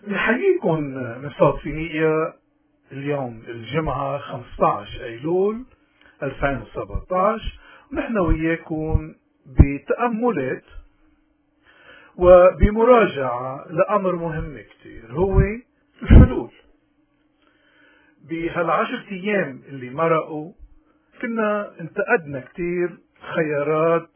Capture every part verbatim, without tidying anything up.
نحييكم من صوت فينيقيا اليوم الجمعة خمسة عشر أيلول ألفين وسبعة عشر، ونحن وياكم بتأملات وبمراجعة لأمر مهم كتير هو الحلول. بهالعشر أيام اللي مرقوا كنا انتقدنا كتير خيارات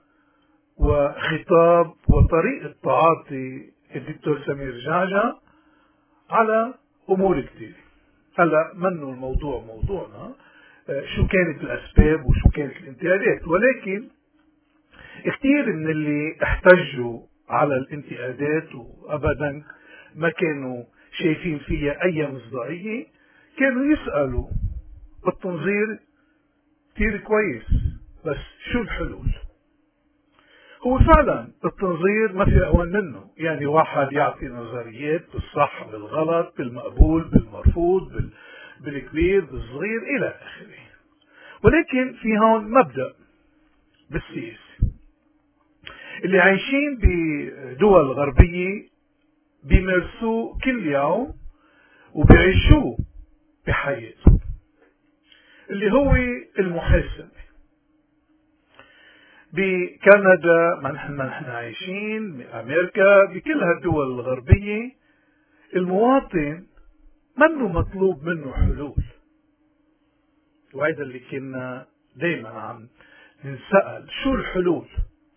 وخطاب وطريقة تعاطي الدكتور سمير جعجع على أمور كتير. هلا منه الموضوع موضوعنا شو كانت الأسباب وشو كانت الانتقادات، ولكن كتير من اللي احتجوا على الانتقادات وأبدا ما كانوا شايفين فيها أي مصداقية كانوا يسألوا التنظير كتير كويس، بس شو الحلول؟ هو فعلا التنظير ما في أهون منه، يعني واحد يعطي نظريات بالصح بالغلط بالمقبول بالمرفوض بال... بالكبير بالصغير إلى آخره، ولكن في هون مبدأ بالسياسة اللي عايشين بدول غربية بيمارسوه كل يوم وبيعيشوه بحياتهم، اللي هو المحاسبة. بكندا ما نحن ما نحن عايشين، بأمريكا، بكل هالدول الغربية المواطن منه مطلوب منه حلول، وهذا اللي كنا دايما عم نسأل شو الحلول.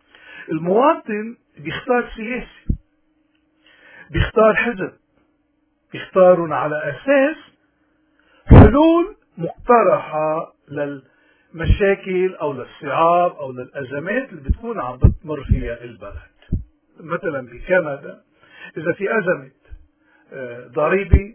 المواطن بيختار سياسي، بيختار حزب، بيختارون على أساس حلول مقترحة للمشاكل أو للصعاب أو للأزمات اللي بتكون عم بتمر فيها البلد. مثلا بكندا إذا في أزمة ضريبة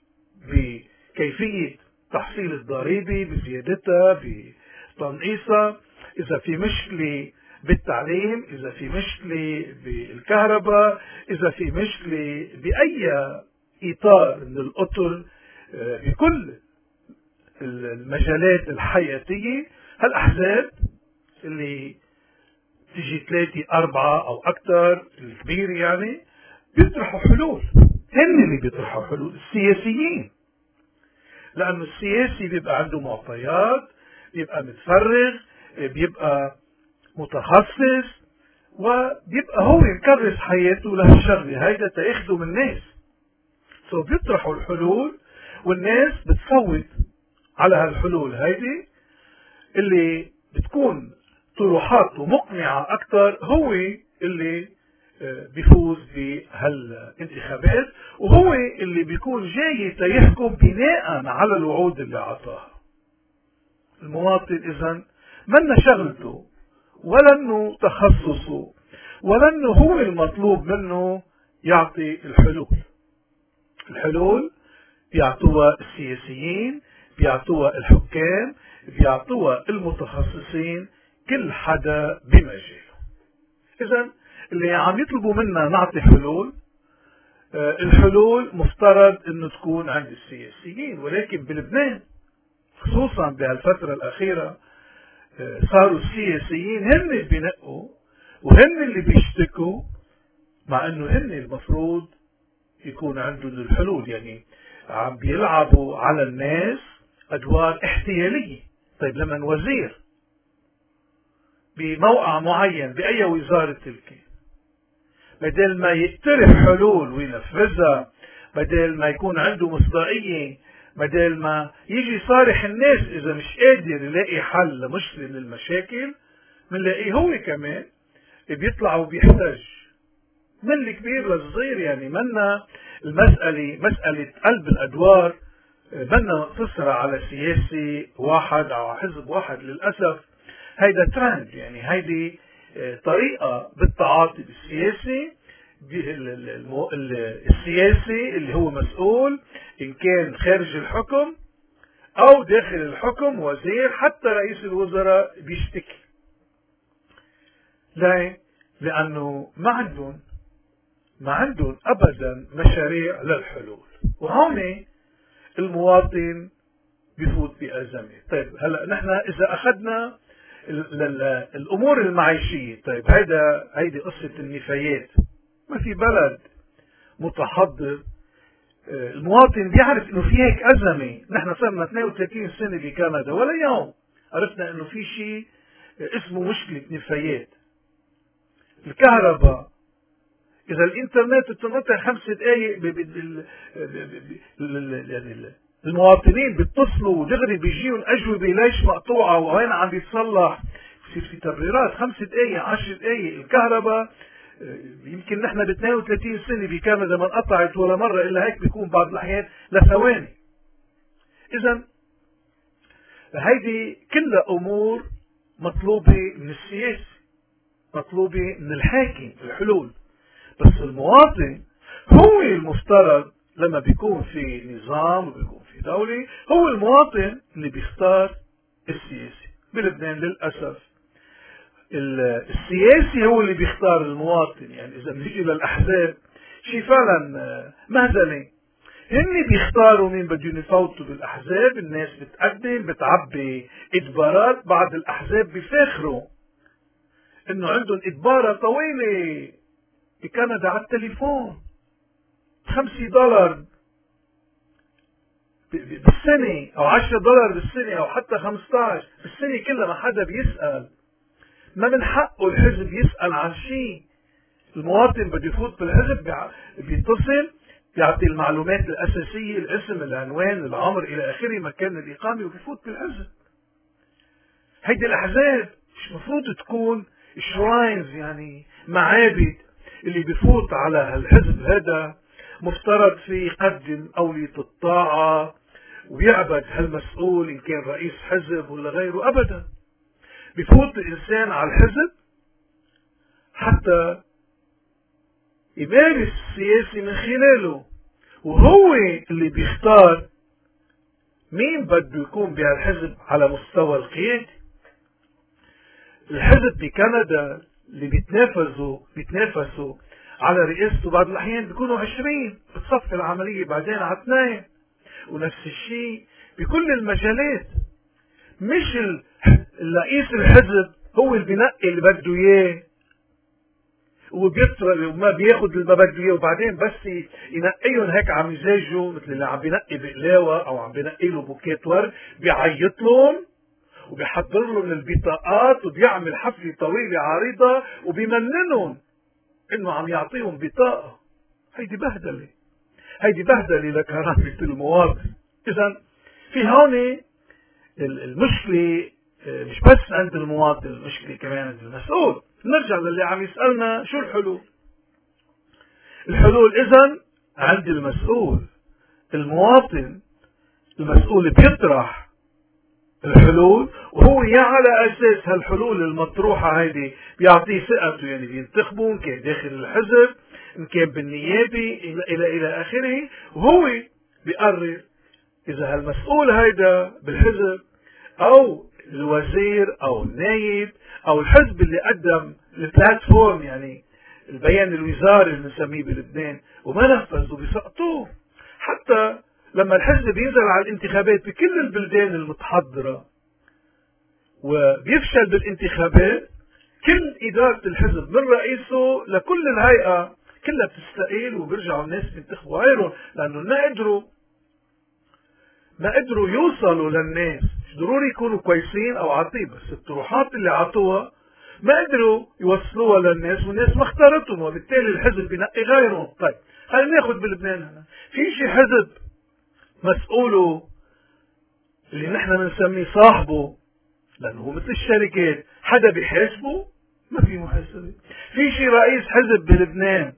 بكيفية تحصيل الضريبة بزيادتها بتنقيصها، إذا في مشكلة بالتعليم، إذا في مشكلة بالكهرباء، إذا في مشكلة بأي إطار من الأطر بكل المجالات الحياتية، هالأحزاب اللي تيجي ثلاثة أربعة أو أكثر الكبير يعني بيطرحوا حلول. هن اللي بيطرحوا حلول السياسيين، لأنه السياسي بيبقى عنده معطيات، بيبقى متفرغ، بيبقى متخصص، وبيبقى هو مكرس حياته لهالشغله هيدا تاخده من الناس. سو بيطرحوا الحلول والناس بتصوت على هالحلول هيدي اللي بتكون طروحاته مقنعة أكثر، هو اللي بيفوز بهالانتخابات، وهو اللي بيكون جاي تيحكم بناء على الوعود اللي عطاها. المواطن إذن من شغلته ولا انه تخصصه ولا انه هو المطلوب منه يعطي الحلول. الحلول بيعطوها السياسيين، بيعطوها الحكام، بيعطوها المتخصصين، كل حدا بمجاله. إذن اللي عم يطلبوا منا نعطي حلول، الحلول مفترض انه تكون عند السياسيين، ولكن بلبنان خصوصا بهالفترة الأخيرة صاروا السياسيين هن اللي بينقوا وهن اللي بيشتكوا، مع انه هن المفروض يكون عندهم الحلول. يعني عم بيلعبوا على الناس ادوار احتيالية. طيب لما وزير بموقع معين بأي وزارة تلك بدل ما يقترح حلول وينفذها، بدل ما يكون عنده مصداقية، بدل ما يجي صارح الناس إذا مش قادر يلاقي حل لمشكلة من المشاكل، منلاقيه هو كمان بيطلع وبيحتج من الكبير للصغير. يعني منا المسألة مسألة قلب الأدوار منا مقتصرة على سياسي واحد أو حزب واحد. للأسف هيدا ترند، يعني هيدي طريقة بالتعاطي بالسياسي. السياسي اللي هو مسؤول إن كان خارج الحكم أو داخل الحكم، وزير حتى رئيس الوزراء بيشتكي. ليه؟ لأنه ما عندهم ما عندهم أبدا مشاريع للحلول، وهون المواطن بفوت بأزمة. طيب هلا نحن إذا أخذنا الأمور المعيشية، طيب هيدا هيدي قصة النفايات. ما في بلد متحضر المواطن بيعرف انه في هيك ازمه. نحن صرنا اثنين وثلاثين سنه بكندا ولا يوم عرفنا انه في شيء اسمه مشكله نفايات. الكهرباء، اذا الانترنت بتنقطع خمس دقائق المواطنين بيتصلوا دغري بيجيهم اجوبه ليش مقطوعه وين عم بيتصلح، بصير في تبريرات. خمس دقائق عشر دقائق الكهرباء. يمكن نحن ب اثنين وثلاثين سنه بكندا ما انقطعت ولا مره الا هيك، بيكون بعض الاحيان لثواني. اذا هيدي كلها امور مطلوبه من السياسي، مطلوبه من الحاكم الحلول. بس المواطن هو المفترض لما بيكون في نظام وبيكون في دولة، هو المواطن اللي بيختار السياسي. بلبنان للأسف السياسي هو اللي بيختار المواطن. يعني إذا بنيجي للأحزاب شيء فعلا مهزلة، هن بيختاروا مين بدهم يفوتوا بالأحزاب. الناس بتقدم بتعبي إجبارات، بعض الأحزاب بيفاخروا إنه عندهم إجبارة طويلة بكندا على التليفون خمسة دولار بالسنة أو عشرة دولار بالسنة أو حتى خمسة عشر بالسنة كلها. ما حدا بيسأل، ما من حقه الحزب يسأل عن شيء. المواطن بده يفوت بالحزب بيتصل بيعطي المعلومات الأساسية، الاسم، العنوان، العمر إلى آخره، مكان الإقامة، وبيفوت بالحزب. هيدي الأحزاب مش مفروض تكون شراينز، يعني معابد اللي بيفوت على هالحزب هذا مفترض في يقدم أولية الطاعة ويعبد هالمسؤول إن كان رئيس حزب ولا غيره. أبدا، بيفوت الإنسان على الحزب حتى يمارس السياسي من خلاله، وهو اللي بيختار مين بده يكون بهالحزب على مستوى القيادة. الحزب بكندا اللي بيتنافسوا بيتنافسوا على رئاسته بعض الأحيان بيكونوا عشرين، بتصفي العملية بعدين على اثنين. ونفس الشيء بكل المجالات. مش رئيس الحزب هو اللي بينقي اللي بده اياه وبيطرد وما بياخد اللي ما بده اياه، وبعدين بس ينقيهم هيك على مزاجه، مثل اللي عم بينقي بقلاوه او عم بينقي له بوكيت ورد، بيعيط لهم وبيحضر لهم البطاقات وبيعمل حفله طويله عريضه وبيمننهم انه عم يعطيهم بطاقه. هيدي بهدله، هيدي بهدله لكرامه المواطن. اذا في هون المشكله مش بس عند المواطن، المشكله كمان عند المسؤول. نرجع للي عم يسالنا شو الحلول. الحلول اذا عند المسؤول. المواطن المسؤول بيطرح الحلول، وهو يا على اساس هالحلول المطروحه هيدي بيعطيه ثقته، يعني بينتخبوا ان كان داخل الحزب ان كان بالنيابه الى الى الى اخره، وهو بيقرر اذا هالمسؤول هيدا بالحزب او الوزير او النايب او الحزب اللي قدم البلاتفورم، يعني البيان الوزاري اللي بنسميه بلبنان، وما نفذوا بيسقطوه. حتى لما الحزب بينزل على الانتخابات بكل البلدان المتحضرة وبيفشل بالانتخابات، كل إدارة الحزب من رئيسه لكل الهيئة كلها بتستقيل وبيرجعوا الناس بينتخبوا غيرهم، لأنه ما قدروا ما قدروا يوصلوا للناس. مش ضروري يكونوا كويسين أو عاطين، بس الطروحات اللي عطوها ما قدروا يوصلوها للناس، والناس ما اختارتهم، وبالتالي الحزب بينقي غيرهم. طيب خلينا ناخذ بلبنان هنا في شي حزب مسؤوله اللي نحن بنسميه صاحبه، لانه هو مثل الشركات حدا بيحاسبه، ما في محاسبه. في شي رئيس حزب بلبنان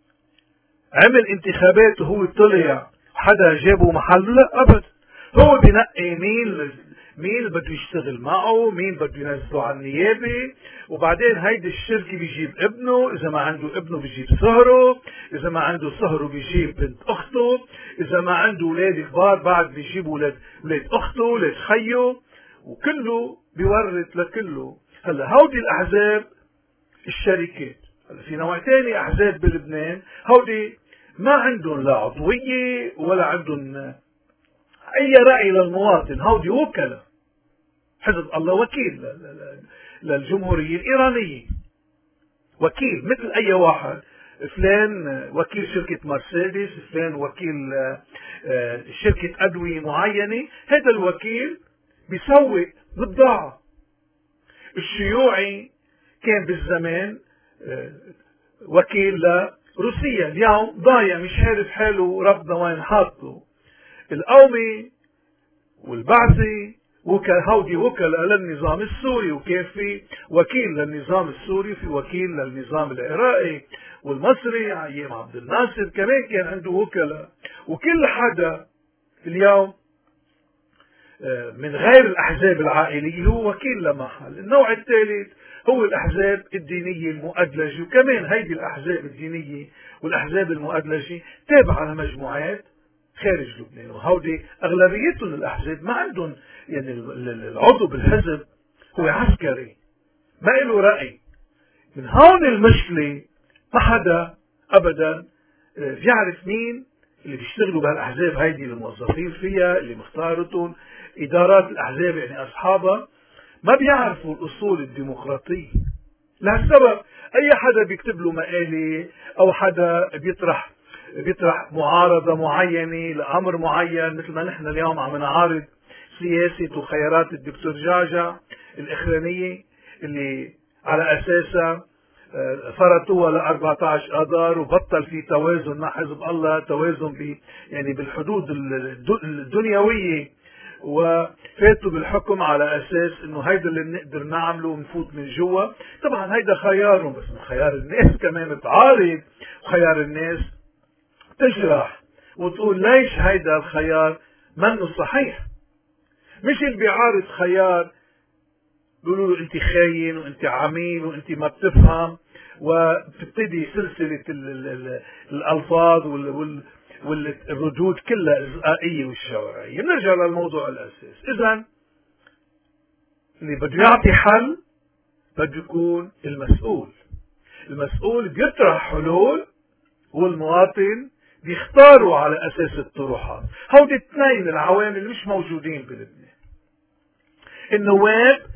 عمل انتخابات وهو طلع حدا جابه محله؟ لا ابدا. هو بينقي مين مين بده يشتغل معه، مين بده ينزله على النيابه، وبعدين هيدي الشركه بيجيب ابنه، اذا ما عنده ابنه بيجيب صهره، اذا ما عنده صهره بيجيب بنت اخته، اذا ما عنده اولاد كبار بعد بيجيب اولاد اولاد اخته، اولاد خيه، وكله بيورث لكله. هلا هودي الاحزاب الشركات. هلا في نوع ثاني احزاب بلبنان، هودي ما عندهم لا عضويه ولا عندهم اي راي للمواطن، هودي وكلاء. حزب الله وكيل للجمهوريه الايرانيه، وكيل مثل اي واحد فلان وكيل شركة مرسيدس، فلان وكيل شركة أدوية معينة، هذا الوكيل بيسوق بضاعة. الشيوعي كان بالزمان وكيل لروسيا، اليوم ضايع مش عارف حاله ربنا وين حاطه. القومي والبعثي هودي وكلاء للنظام السوري، وكان في وكيل للنظام السوري، في وكيل للنظام العراقي والمصري ايام عبد الناصر كمان كان عنده وكلاء. وكل حدا اليوم من غير الاحزاب العائليه هو وكيل لمحل. النوع الثالث هو الاحزاب الدينيه المؤدلجه، وكمان هيدي الاحزاب الدينيه والاحزاب المؤدلجه تابعه لمجموعات خارج لبنان، وهودي اغلبيتهم الاحزاب ما عندهم، يعني العضو بالحزب هو عسكري ما له راي. من هون المشكله، ما حدا ابدا بيعرف مين اللي بيشتغلوا بهالاحزاب هيدي، الموظفين فيها اللي مختارتهم، ادارات الاحزاب يعني اصحابها ما بيعرفوا الاصول الديمقراطيه. لهالسبب اي حدا بيكتب له مقاله او حدا بيطرح بيطرح معارضه معينه لامر معين، مثل ما نحن اليوم عم نعارض سياسه وخيارات الدكتور جعجع الاخرانيه اللي على اساسها فرطوها ل أربعة عشر اذار، وبطل في توازن مع حزب الله، توازن ب يعني بالحدود الدنيويه، وفاتوا بالحكم على اساس انه هيدا اللي بنقدر نعمله ونفوت من جوا. طبعا هيدا خيارهم، بس من خيار الناس كمان تعارض، وخيار الناس تجرح وتقول ليش هيدا الخيار منه صحيح. مش اللي بيعارض خيار بيقولوا له انت خاين وانت عميل وانت ما بتفهم، وبتبتدي سلسله ال ال ال الالفاظ وال والردود كلها الازائيه والشوارعيه. بنرجع للموضوع الاساسي. اذا اللي بده يعطي حل بده يكون المسؤول. المسؤول بيطرح حلول والمواطن بيختاروا على اساس الطروحات. هودي اثنين العوامل مش موجودين بلبنان. النواب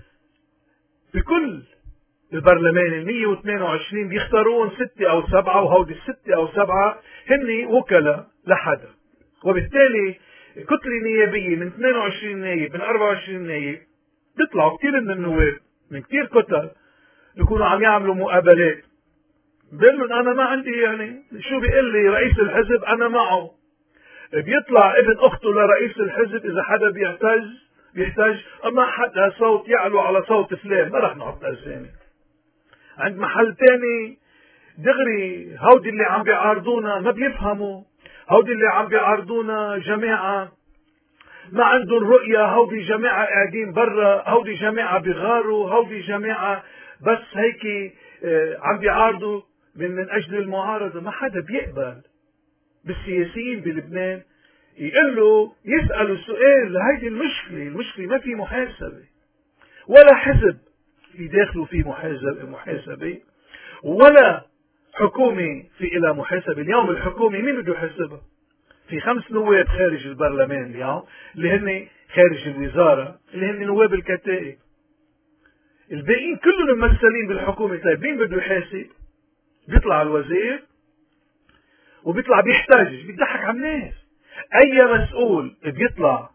بكل البرلمان ال مية واثنين وعشرين بيختارون ستة او سبعة، وهودي الستة او سبعة هن وكلاء لحدا، وبالتالي كتلة نيابية من اثنين وعشرين نايب من أربعة وعشرين نايب بيطلعوا كثير من النواب من كثير كتل بيكونوا عم يعملوا مقابلات، بيقول لهم انا ما عندي، يعني شو بيقول لي رئيس الحزب انا معه. بيطلع ابن اخته لرئيس الحزب اذا حدا بيحتاج بيحتاج ما حدا صوت يعلو على صوت فلان ما رح نحط اسامي. عند محل تاني دغري هودي اللي عم بيعارضونا ما بيفهموا، هودي اللي عم بيعارضونا جماعة ما عندهم رؤية، هودي جماعة قاعدين برا، هودي جماعة بيغاروا، هودي جماعة بس هيك عم بيعارضوا من, من اجل المعارضة. ما حدا بيقبل بالسياسيين بلبنان يقول له يسألوا سؤال. هيدي المشكلة، المشكلة ما في محاسبة، ولا حزب في داخله في محاسبة، ولا حكومة في إلى محاسبة. اليوم الحكومة مين بده يحاسبها؟ في خمس نواب خارج البرلمان اليوم اللي هن خارج الوزارة اللي هن نواب الكتائب، الباقيين كلهم ممثلين بالحكومة. طيب مين بده يحاسب؟ بيطلع الوزير وبيطلع بيحتاج بيضحك على الناس. اي مسؤول بيطلع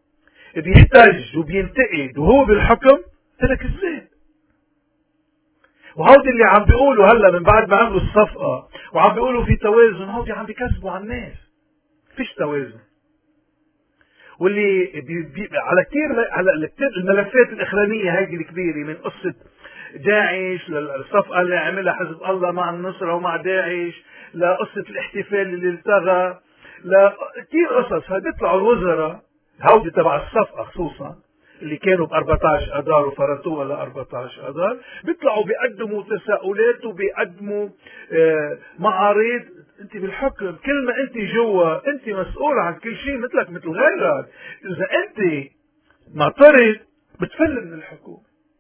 بيحتاج وبينتقد وهو بالحكم ترك الزين. وهودي اللي عم بيقولوا هلا من بعد ما عملوا الصفقة وعم بيقولوا في توازن، هودي عم بيكذبوا على الناس، فيش توازن. واللي بي بي على كثير على الملفات الاخرانيه هيدي الكبيره، من قصه داعش للصفقه اللي عملها حزب الله مع النصره ومع داعش، لقصه الاحتفال اللي التغى، لكثير قصص. بيطلعوا الوزراء هودي تبع الصفقه خصوصا اللي كانوا ب أربعة عشر اذار وفرطوها ل أربعة عشر اذار، بيطلعوا بيقدموا تساؤلات وبيقدموا آه معارض. انت بالحكم كل ما انت جوا انت مسؤول عن كل شيء مثلك مثل غيرك. اذا انت معترض بتفل من الحكومه،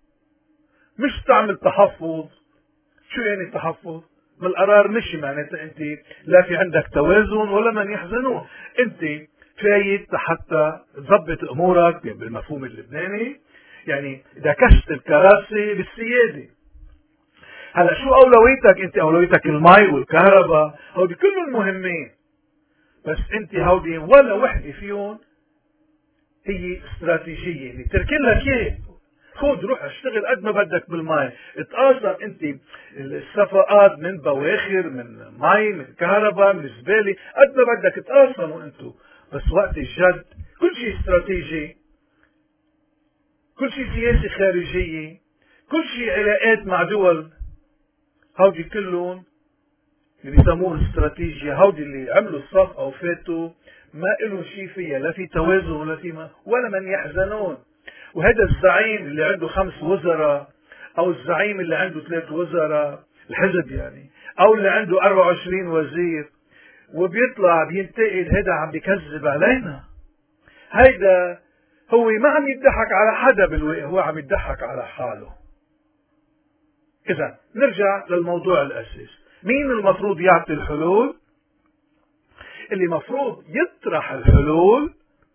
مش تعمل تحفظ. شو يعني تحفظ؟ بالقرار مشي معناتها انت لا في عندك توازن ولا من يحزنون، انت فايت حتى تضبط امورك بالمفهوم اللبناني، يعني اذا كشت الكراسي بالسياده. هلا شو اولويتك انت؟ اولويتك المي والكهرباء، هودي كلهم مهمين، بس انت هودي ولا وحده فيهم هي استراتيجيه اللي تركن لك اياه. خذ روح اشتغل قد ما بدك بالمي، اتقاصر انت الصفقات من بواخر، من مي، من كهرباء، من زباله، قد ما بدك اتقاصروا انتم، بس وقت الجد كل شيء استراتيجي، كل شيء سياسي خارجيه، كل شيء علاقات مع دول، هودي كلهم اللي بيسموه استراتيجيا، هودي اللي عملوا الصفقه وفاتوا ما إلهم شيء فيها، لا في توازن ولا في ما ولا من يحزنون. وهذا الزعيم اللي عنده خمس وزراء، او الزعيم اللي عنده ثلاث وزراء الحزب يعني، او اللي عنده أربعة وعشرين وزير وبيطلع بينتقد، هذا عم بيكذب علينا. هيدا هو ما عم يضحك على حدا بالواقع، هو عم يضحك على حاله. اذا نرجع للموضوع الاساسي، مين المفروض يعطي الحلول؟ اللي مفروض يطرح الحلول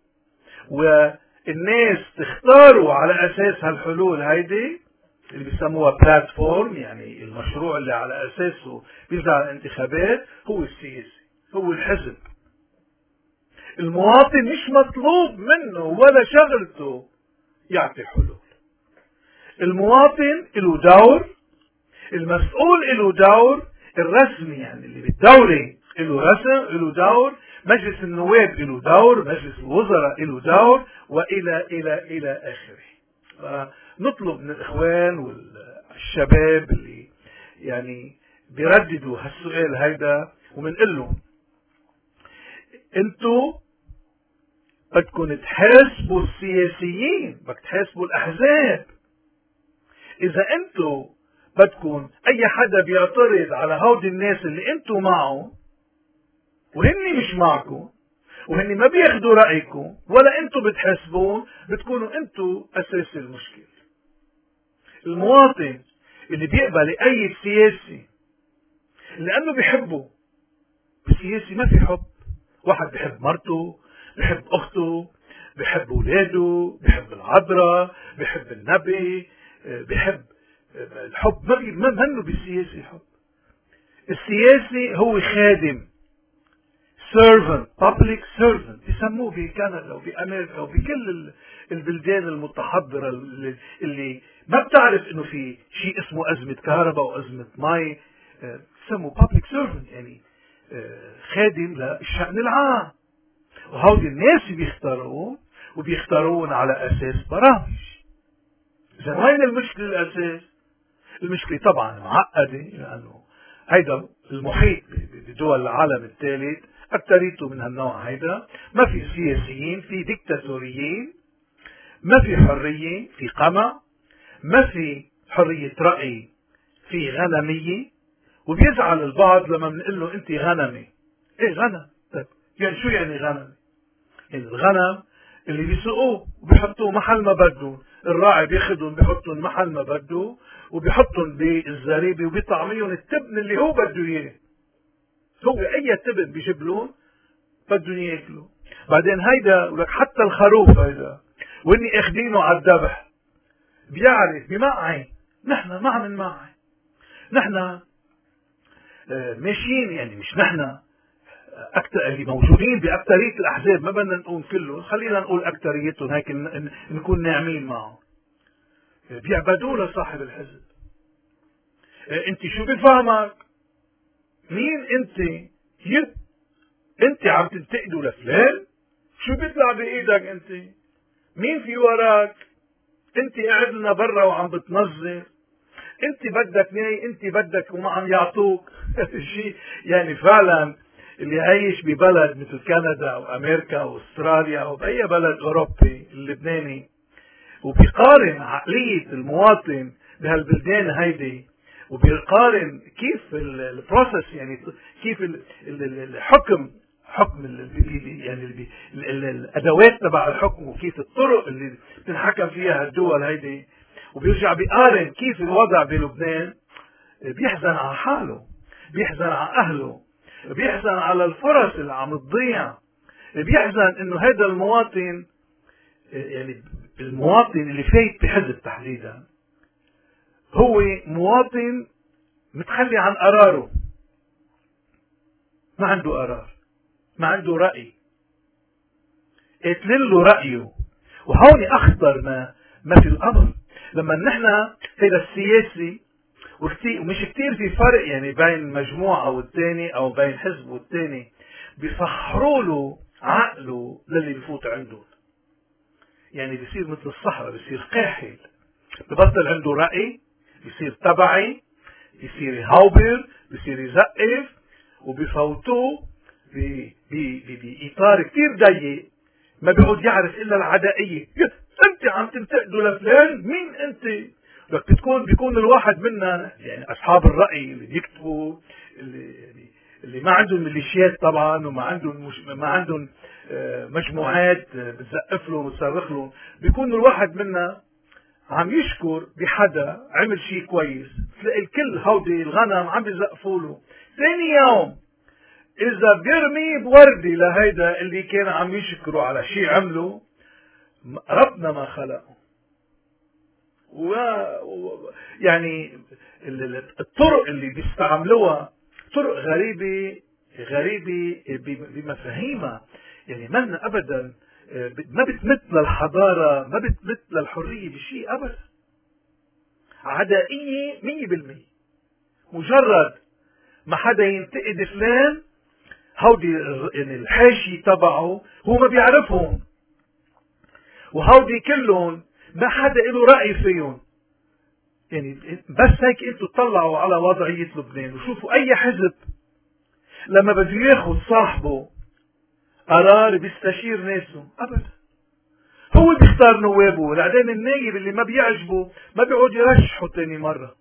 والناس تختاروا على اساس هالحلول هيدي اللي بيسموها بلاتفورم، يعني المشروع اللي على اساسه بيزرع الانتخابات، هو السياسي، هو الحزب. المواطن مش مطلوب منه ولا شغلته يعطي حلول. المواطن له دور، المسؤول له دور، الرسمي يعني اللي بالدولة له رسم له دور، مجلس النواب له دور، مجلس الوزراء له دور، والى الى الى اخره. نطلب من الاخوان والشباب اللي يعني بيرددوا هالسؤال هيدا، ومنقول لهم انتو بدكم تحاسبوا السياسيين، بدك تحاسبوا الاحزاب. اذا انتو بدكم اي حدا بيعترض على هودي الناس اللي انتو معه وهن مش معكم، وهن ما بياخدوا رايكم ولا انتو بتحاسبون، بتكونوا انتو اساس المشكله. المواطن اللي بيقبل اي سياسي لانه بيحبه، بالسياسي ما في حب. واحد بيحب مرته، بيحب اخته، بيحب اولاده، بيحب العذراء، بيحب النبي، بيحب الحب. ما منه بالسياسي حب. السياسي هو خادم، servant، public servant بيسموه بكندا وبامريكا وبكل البلدان المتحضره اللي, اللي ما بتعرف انه في شيء اسمه ازمه كهرباء وازمه مي، بيسموه public servant، يعني خادم للشأن العام. وهودي الناس بيختاروه وبيختارون على اساس برامج. اذا وين المشكله الاساس؟ المشكله طبعا معقده، لانه هيدا المحيط بدول العالم الثالث اكثريته من هالنوع هيدا، ما في سياسيين، في ديكتاتوريين، ما في حريه، في قمع، ما في حريه راي، في غنميه. وبيزعل البعض لما بنقول له انت غنمي. ايه غنم؟ طيب يعني شو يعني غنم؟ يعني الغنم اللي بيسوقوه وبيحطوه محل ما بدهم، الراعي بياخذهم بيحطهم محل ما بده، وبيحطهم بالزريبه وبيطعميهم التبن اللي هو بده اياه. هو اي تبن بيجيب لهم بدهم ياكلوا. بعدين هيدا ولك حتى الخروف هيدا واني اخذينه على الذبح بيعرف بمعي، نحن ما عم نمعي، نحن ماشيين، يعني مش نحن أكتر اللي موجودين بأكترية الأحزاب، ما بدنا نقول كله، خلينا نقول أكتريتهم هيك نكون ناعمين معه. بيعبدوا لصاحب الحزب. أنت شو بفهمك؟ مين أنت؟ يب أنت عم تنتقدوا لفلان؟ شو بيطلع بإيدك أنت؟ مين في وراك؟ أنت قاعد لنا برا وعم بتنظر، أنت بدك ناي، أنت بدك وما عم يعطوك شيء. يعني فعلا اللي عايش ببلد مثل كندا او امريكا او استراليا او باي بلد اوروبي اللبناني وبيقارن عقلية المواطن بهالبلدان هيدي، وبيقارن كيف البروسس، يعني كيف الحكم، حكم يعني الادوات تبع الحكم، وكيف الطرق اللي بتنحكم فيها الدول هيدي، وبيرجع بيقارن كيف الوضع بلبنان، بيحزن على حاله، بيحزن على اهله، بيحزن على الفرص اللي عم تضيع، بيحزن انه هذا المواطن، يعني المواطن اللي فايت بحزب تحديدا هو مواطن متخلي عن قراره، ما عنده قرار، ما عنده رأي، قاتلين له رأيه. وهون أخطر ما ما في الأمر، لما نحن هذا السياسي ومش كتير في فرق يعني بين مجموعة والتاني أو بين حزب والتاني، بيصحروا له عقله للي بفوت عنده، يعني بيصير مثل الصحراء، بيصير قاحل، ببطل عنده رأي، بيصير تبعي، بيصير يهوبر، بيصير يزقف، وبيفوتوه بإطار كتير ضيق، ما بيقعد يعرف إلا العدائية. أنت عم تنتقدوا لفلان، مين أنت؟ لك بتكون بيكون الواحد منا يعني أصحاب الرأي اللي بيكتبوا، اللي يعني اللي ما عندهم ميليشيات طبعا، وما عندهم مش ما عندهم مجموعات بتزقف له وتصرخ له، بيكون الواحد منا عم يشكر بحدا عمل شيء كويس، تلاقي الكل هودي الغنم عم بيزقفوا له. ثاني يوم إذا بيرمي بوردة لهيدا اللي كان عم يشكروا على شيء عمله، ربنا ما خلقه. و يعني الطرق اللي بيستعملوها طرق غريبة غريبة بمفاهيمها، يعني ما أبدا ما بتمت للحضارة، ما بتمت للحرية بشيء أبدا. عدائية مية بالمية. مجرد ما حدا ينتقد فلان، هودي يعني الحاشي تبعه هو ما بيعرفهم، وهودي كلهم ما حدا له رأي فيهم. يعني بس هيك انتوا تطلعوا على وضعية لبنان وشوفوا اي حزب لما بده ياخذ صاحبه قرار بيستشير ناسه ابدا، هو اللي بيختار نوابه، بعدين النايب اللي ما بيعجبه ما بيقعد يرشحه تاني مرة.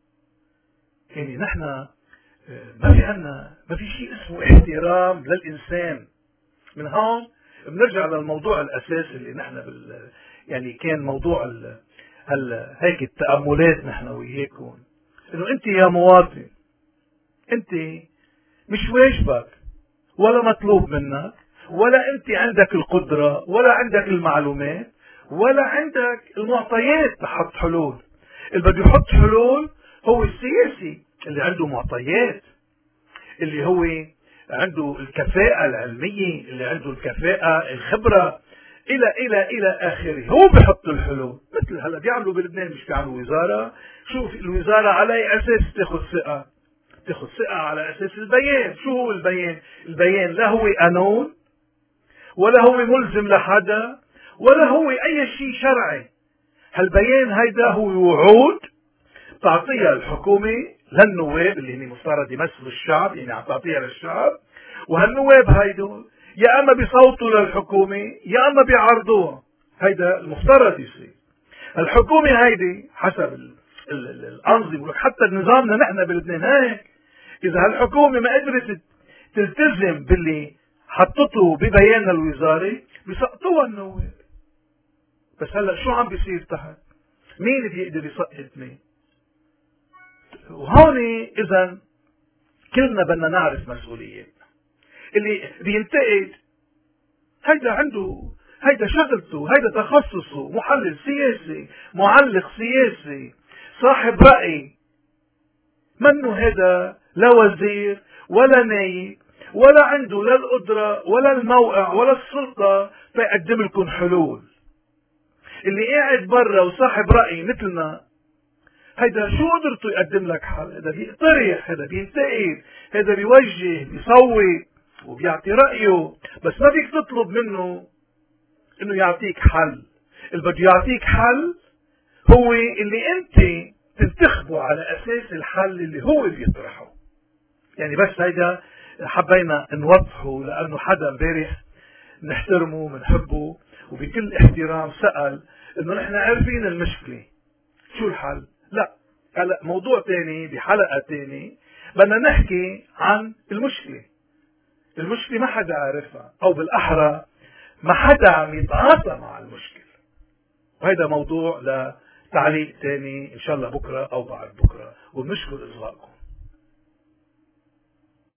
يعني نحن ما في عنا ما في شيء اسمه احترام للإنسان. من هون بنرجع للموضوع الأساسي اللي نحن بال يعني كان موضوع ال هل هيك التأملات نحن وياكم، انه انت يا مواطن، انت مش واجبك ولا مطلوب منك، ولا انت عندك القدرة ولا عندك المعلومات ولا عندك المعطيات لحط حلول. اللي بده يحط حلول هو السياسي اللي عنده معطيات، اللي هو عنده الكفاءة العلمية، اللي عنده الكفاءة الخبرة الى الى الى اخره، هو بحط الحلول. مثل هلا بيعملوا بلبنان، مش بيعملوا وزارة. شوف الوزارة على اي اساس تاخذ ثقة؟ تاخذ ثقة على اساس البيان. شو هو البيان؟ البيان لا هو قانون ولا هو ملزم لحدا ولا هو اي شيء شرعي. هالبيان هيدا هو وعود تعطيها الحكومة للنواب اللي هن مفترض يمثلوا الشعب، يعني عم تعطيها للشعب، وهالنواب هيدول يا اما بيصوتوا للحكومة يا اما بيعارضوها. هيدا المفترض يصير. الحكومة هيدي حسب ال ال ال الأنظمة، حتى نظامنا نحن بلبنان هيك، إذا هالحكومة ما قدرت تلتزم باللي حطته ببيانها الوزاري بيسقطوها النواب. بس هلا شو عم بيصير تحت؟ مين بيقدر يسقط مين؟ وهون إذا كلنا بدنا نعرف مسؤولياتنا. اللي بينتقد هيدا عنده، هيدا شغلته، هيدا تخصصه، محلل سياسي، معلق سياسي، صاحب رأي. منه هذا لا وزير ولا نايب ولا عنده لا القدرة ولا الموقع ولا السلطة فيقدم لكم حلول. اللي قاعد برا وصاحب رأي مثلنا، هيدا شو قدرته يقدم لك حل؟ هذا بيقترح، هذا بينتقد، هذا بيوجه، بيصوت وبيعطي رأيه، بس ما فيك تطلب منه انه يعطيك حل. اللي بده يعطيك حل هو اللي انت تنتخبه على اساس الحل اللي هو بيطرحه. يعني بس هيدا حبينا نوضحه، لانه حدا امبارح نحترمه بنحبه وبكل احترام سأل انه نحن عارفين المشكلة شو الحل. لا، هلا موضوع تاني بحلقة تاني بدنا نحكي عن المشكلة. المشكلة ما حدا عارفها، او بالاحرى ما حدا عم يتعاطى مع المشكلة. وهذا موضوع لتعليق تاني ان شاء الله بكرة او بعد بكرة، وبنشكر اصغائكم.